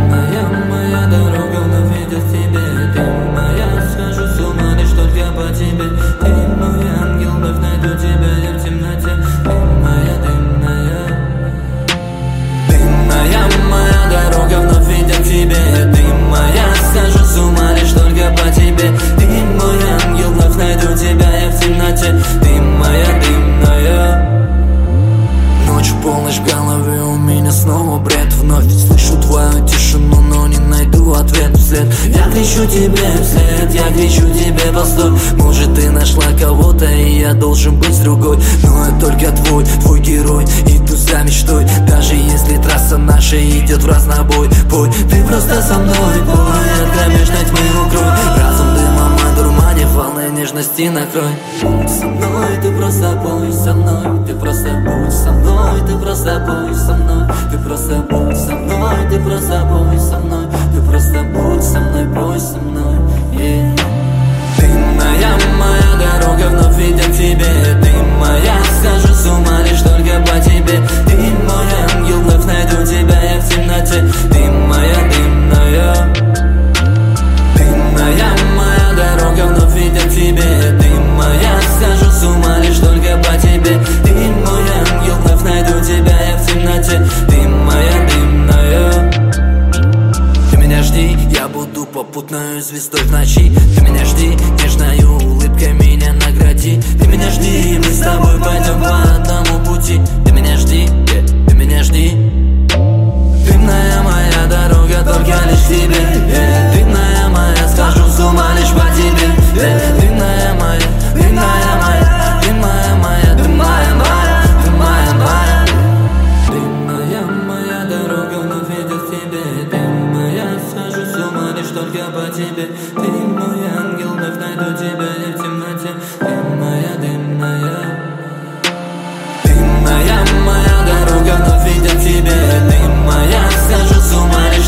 моя дорога, вновь видя в тебе. Ты моя, схожу с ума лишь только по тебе. Ты мой ангел, вновь найду тебя я в темноте. Ты моя, ты моя. Ты моя дорога, вновь видя в тебе. Ты моя, схожу с ума лишь только по тебе. Ты мой ангел, вновь найду тебя я в темноте. Ты моя, ты моя. Ночь, полночь в голове, у меня снова бред. Вновь слышу твою тишину, но не найду ответ вслед. Я кричу тебе вслед, я кричу тебе постой. Может ты нашла кого-то и я должен быть с другой. Но я только твой герой, иду за мечтой. Даже если трасса наша идет в разнобой. Пой, ты просто со мной, пой, от кромешной тьмы укрой. Разум дымом одурманив, волны нежности накрой. Будь со мной, ты просто пой со мной. Ты просто будь со мной, ты просто пой со мной. Ты просто будь со мной, ты просто пой со мной. Ты просто будь со мной, пой со мной, yeah. Ты моя дорога, вновь видя в тебе. Ты моя, схожу с ума лишь только по тебе. Ты мой ангел, вновь найду тебя я в темноте. Ты моя, ты моя. Ты моя дорога, вновь видя в тебе. Ты моя, схожу с ума лишь только по тебе. Ты мой ангел, вновь найду тебя я в темноте. Ты моя, ты моя. Ты меня жди, я буду попутной звездой в ночи. Ты меня жди, нежной улыбкой меня награди. Ты меня жди, мы с тобой пойдем по одному пути. Ты меня жди, ты меня жди. Ты моя дорога, только лишь к тебе. Ты моя, схожу с ума лишь по тебе. Ты моя, ты моя, ты моя, ты моя, ты моя. Ты моя дорога, вновь видя в тебе. Ты моя, схожу с ума лишь только по тебе. Ты мой ангел, вновь найду тебя я в темноте. Ты моя, ты моя. Ты моя дорога, вновь видя в тебе. Ты моя, схожу с ума лишь